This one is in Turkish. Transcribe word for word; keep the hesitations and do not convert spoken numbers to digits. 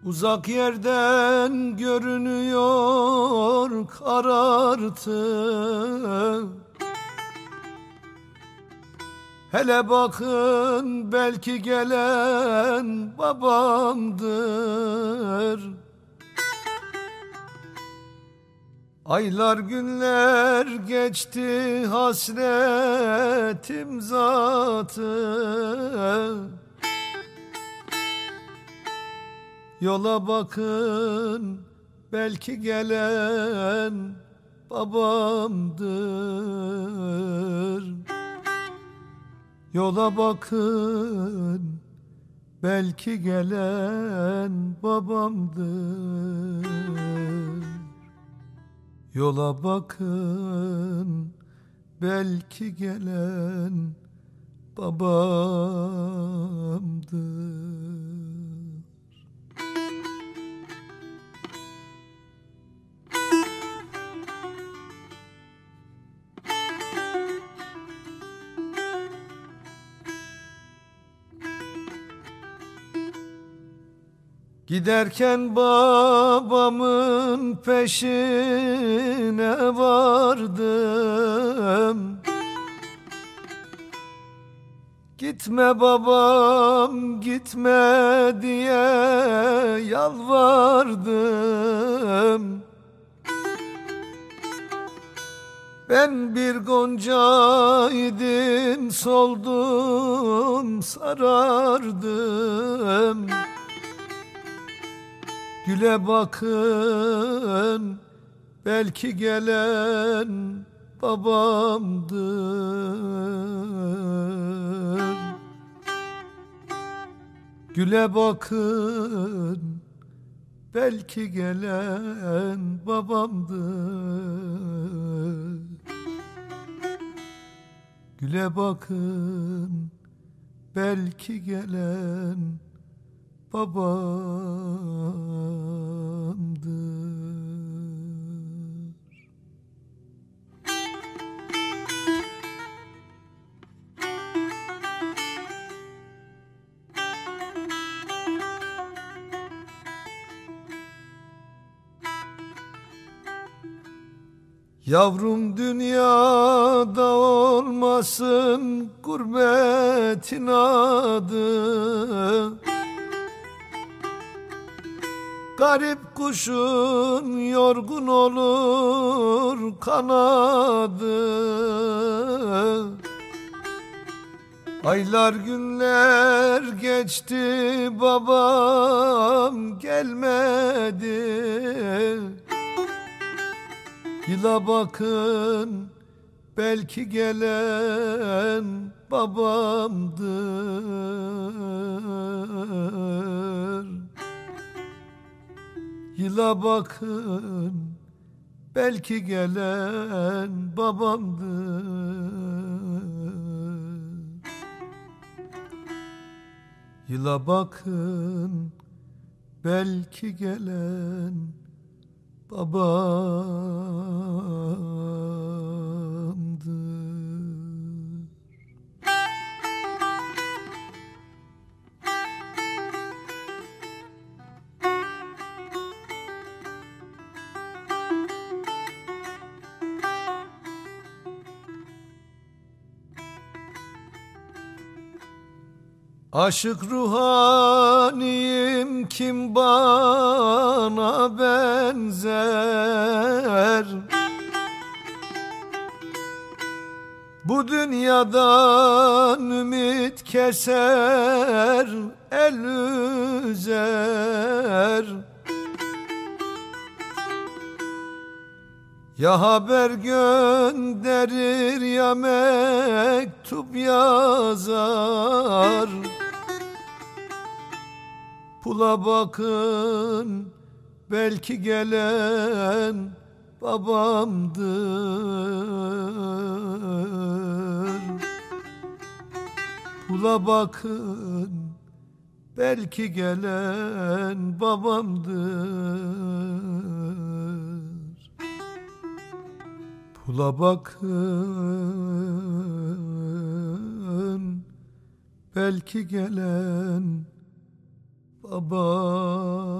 Uzak yerden görünüyor karartı. Hele bakın belki gelen babamdır. Aylar günler geçti hasretim zatı. Yola bakın belki gelen babamdır. Yola bakın belki gelen babamdır. Yola bakın belki gelen babamdır. Giderken babamın peşine vardım. Gitme babam gitme diye yalvardım. Ben bir gonca idim, soldum sarardım. Güle bakın belki gelen babamdır. Güle bakın belki gelen babamdır. Güle bakın belki gelen babamdır. Yavrum dünyada olmasın gurbetin adı. Garip kuşun yorgun olur kanadı. Aylar günler geçti babam gelmedi. Yıla bakın belki gelen babamdır. Yıla bakın belki gelen babamdır. Yıla bakın belki gelen babamdır. Aşık ruhaniyim kim bana benzer? Bu dünyadan ümit keser, el üzer. Ya haber gönderir ya mektup yazar. Pula bakın belki gelen babamdır. Pula bakın belki gelen babamdır. Pula bakın belki gelen babamdır.